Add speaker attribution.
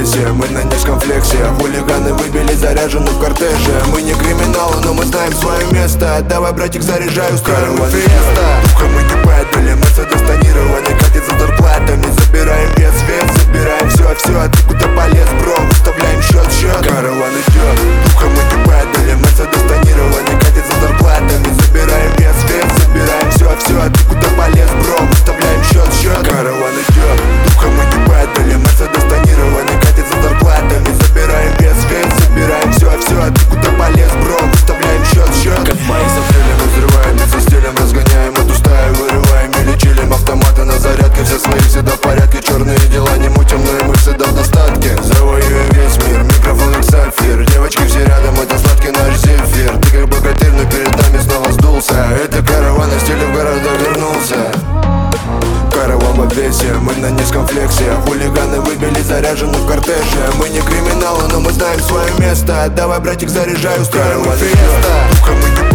Speaker 1: весе, мы на низком флексе. Хулиганы выбили заряжены в кортеже. Мы не криминалы, но мы знаем свое место. Давай, братик, заряжай, устраивай феста. Духом мы не падали, Мерседес тонированный, катит за зарплатами. Забираем вес, забираем все, а ты куда полез, бро? Выставляем счет. Караван идет, духом мы не падали, Мерседес тонированный, катит за зарплатами. Забираем вес, забираем все, а ты куда полез, бро? Выставляем счет. Караван идет, духом мы не падали, Мерседес тонированный, катит за зарплатами. Забираем вес, забираем все, а ты куда полез, бро? Выставляем счет. Как мои апреля мы взрываем, со стилем разгоняем эту стаю, вырываем или чилим. Автоматы на зарядке, все свои всегда в порядке. Черные дела не мутим, но и мы всегда в достатке. Завоюем весь мир, микрофон как сапфир. Девочки все рядом, это сладкий наш зефир. Ты как богатырь, но перед нами снова сдулся. Это караван, а стиль в города вернулся. Караван в обвесе, мы на низком флексе. Хулиганы выбили заряжены в кортеже. Мы не криминалы, но мы знаем свое место. Давай, братик, заряжай, устраивай феста. Духом мы не